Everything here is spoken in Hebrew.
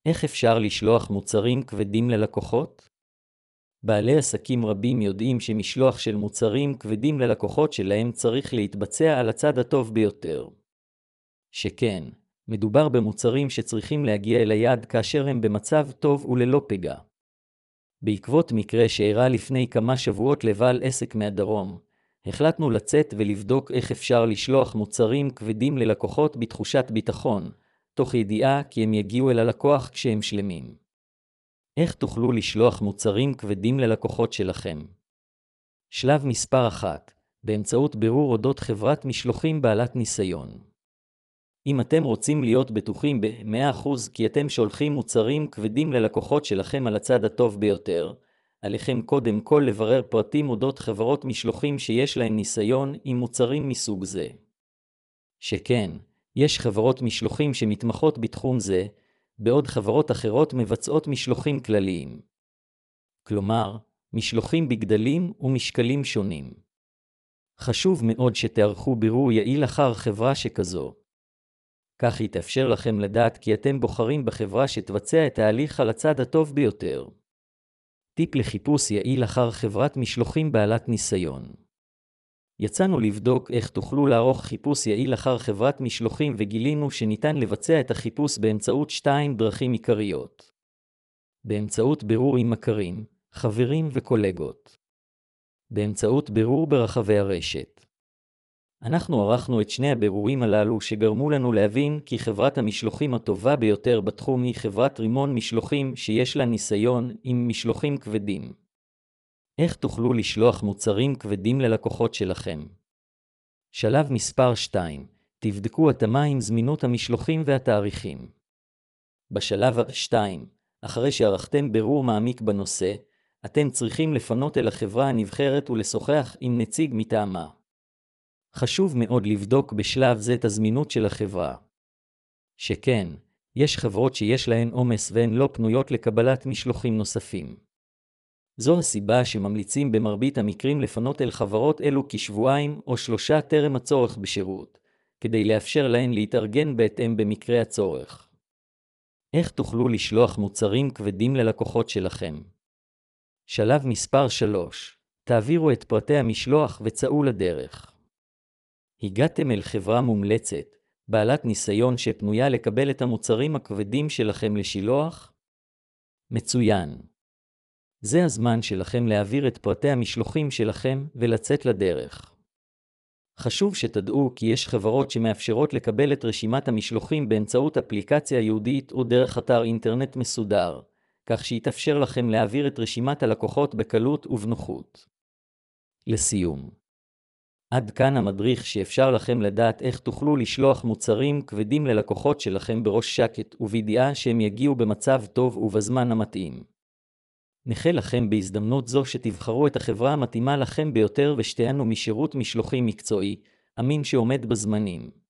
איך אפשר לשלוח מוצרים כבדים ללקוחות? בעלי עסקים רבים יודעים שמשלוח של מוצרים כבדים ללקוחות שלהם צריך להתבצע על הצד הטוב ביותר. שכן, מדובר במוצרים שצריכים להגיע אל היעד כאשר הם במצב טוב וללא פגע. בעקבות מקרה שאירע לפני כמה שבועות לבעל עסק מהדרום, החלטנו לצאת ולבדוק איך אפשר לשלוח מוצרים כבדים ללקוחות בתחושת ביטחון, תוך ידיעה כי הם יגיעו אל הלקוח כשהם שלמים. איך תוכלו לשלוח מוצרים כבדים ללקוחות שלכם? שלב מספר 1, באמצעות בירור אודות חברת משלוחים בעלת ניסיון. אם אתם רוצים להיות בטוחים ב-100% כי אתם שולחים מוצרים כבדים ללקוחות שלכם על הצד הטוב ביותר, עליכם קודם כל לברר פרטים אודות חברות משלוחים שיש להן ניסיון עם מוצרים מסוג זה. שכן, יש חברות משלוחים שמתמחות בתחום זה, בעוד חברות אחרות מבצעות משלוחים כלליים. כלומר, משלוחים בגדלים ומשקלים שונים. חשוב מאוד שתערכו בירור יעיל אחר חברה שכזו. כך יתאפשר לכם לדעת כי אתם בוחרים בחברה שתבצע את ההליך על הצד הטוב ביותר. טיפ לחיפוש יעיל אחר חברת משלוחים בעלת ניסיון. יצאנו לבדוק איך תוכלו לערוך חיפוש יעיל אחר חברת משלוחים וגילינו שניתן לבצע את החיפוש באמצעות 2 דרכים עיקריות. באמצעות בירור עם מכרים, חברים וקולגות. באמצעות בירור ברחבי הרשת. אנחנו ערכנו את שני הבירורים הללו שגרמו לנו להבין כי חברת המשלוחים הטובה ביותר בתחום היא חברת רימון משלוחים שיש לה ניסיון עם משלוחים כבדים. איך תוכלו לשלוח מוצרים כבדים ללקוחות שלכם? שלב מספר 2, תבדקו התאמה עם זמינות המשלוחים והתאריכים. בשלב 2, אחרי שערכתם בירור מעמיק בנושא, אתם צריכים לפנות אל החברה הנבחרת ולשוחח עם נציג מטעמה. חשוב מאוד לבדוק בשלב זה את הזמינות של החברה. שכן, יש חברות שיש להן עומס והן לא פנויות לקבלת משלוחים נוספים. זו הסיבה שממליצים במרבית המקרים לפנות אל חברות אלו כשבועיים או 3 טרם הצורך בשירות, כדי לאפשר להן להתארגן בהתאם במקרה הצורך. איך תוכלו לשלוח מוצרים כבדים ללקוחות שלכם? שלב מספר 3, תעבירו את פרטי המשלוח וצאו לדרך. הגעתם אל חברה מומלצת, בעלת ניסיון שפנויה לקבל את המוצרים הכבדים שלכם לשילוח? מצוין. זה הזמן שלכם להעביר את פרטי המשלוחים שלכם ולצאת לדרך. חשוב שתדעו כי יש חברות שמאפשרות לקבל את רשימת המשלוחים באמצעות אפליקציה ייעודית או דרך אתר אינטרנט מסודר, כך שיתאפשר לכם להעביר את רשימת הלקוחות בקלות ובנוחות. לסיום. עד כאן המדריך שאפשר לכם לדעת איך תוכלו לשלוח מוצרים כבדים ללקוחות שלכם בראש שקט ובידיעה שהם יגיעו במצב טוב ובזמן המתאים. נאחל לכם בהזדמנות זו שתבחרו את החברה המתאימה לכם ביותר ושתיהנו משירות משלוחים מקצועי, אמין שעומד בזמנים.